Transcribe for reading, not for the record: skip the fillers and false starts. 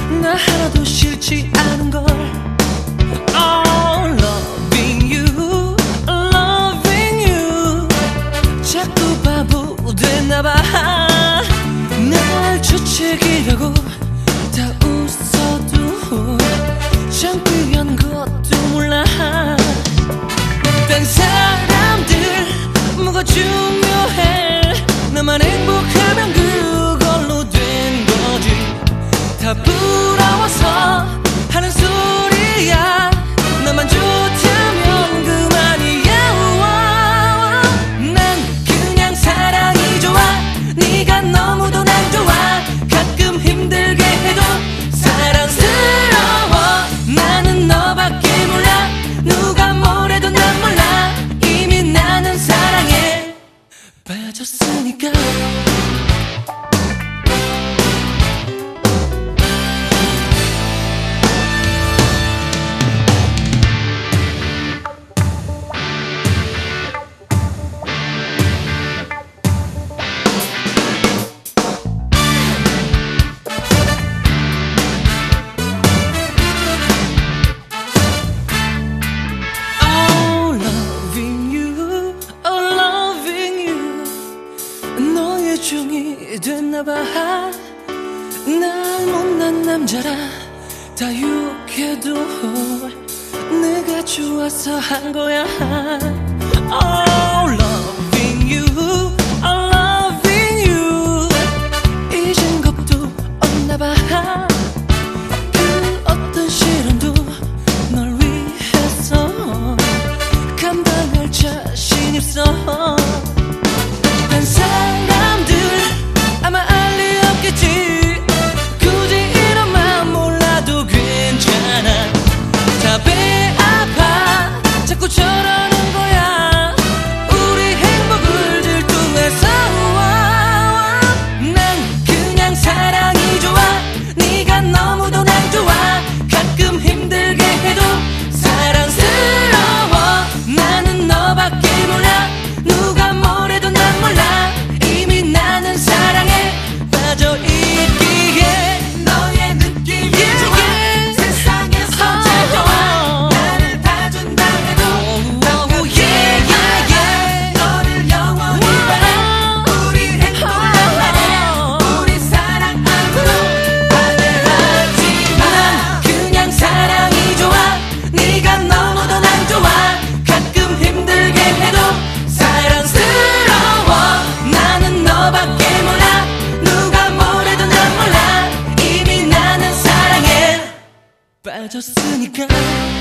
나 하나도 싫지 않은 걸. Oh, loving you, loving you. 자꾸 바보 됐나봐. 날 주책이라고 다 웃어도 창피한 것도 몰라. 딴 사람들 뭐가 중요해. 나만 행복하면 그걸로 된 거지. 다 부러워서 하는 소리야. 나만 좋다면 그만이야. 난 그냥 사랑이 좋아. 네가 너무도 난 좋아. 가끔 힘들게 해도 사랑스러워. 나는 너밖에 몰라. 누가 뭐래도 난 몰라. 이미 나는 사랑에 빠졌으니까. 정이 됐나봐. 날 못난 남자라 다 욕해도 내가 좋아서 한 거야. Oh, loving you, loving you. 이젠 겁도 없나봐. 그 어떤 시련도 널 위해서 감당할 자신 있어. 딴 사람들 아마 알 리 없겠지. 굳이 이런 마음 몰라도 괜찮아. 다 배 아파 자꾸 저러는 거야. 우리 행복을 질투해서. 난 그냥 사랑이 좋아. 네가 너무도 난 좋아. 가끔 힘들게 해도 사랑스러워. 나는 너밖에 몰라. 누가 뭐래도 난 몰라. 이미 나는 사랑에 빠져있기에. 너의 느낌이 좋아. 세상에서 제일 좋아. 나를 다 준다 해도 너를 영원히 바래. 우리 행복을 바래. 우리 사랑 앞으로 반대하지 마. 난 그냥 사랑이 좋아. 네가 너무도 난 좋아. 가끔 힘들게 해도 사랑스러워. 나는 너밖에 몰라. 누가 뭐래도 난 몰라. 이미 나는 사랑에 빠졌으니까.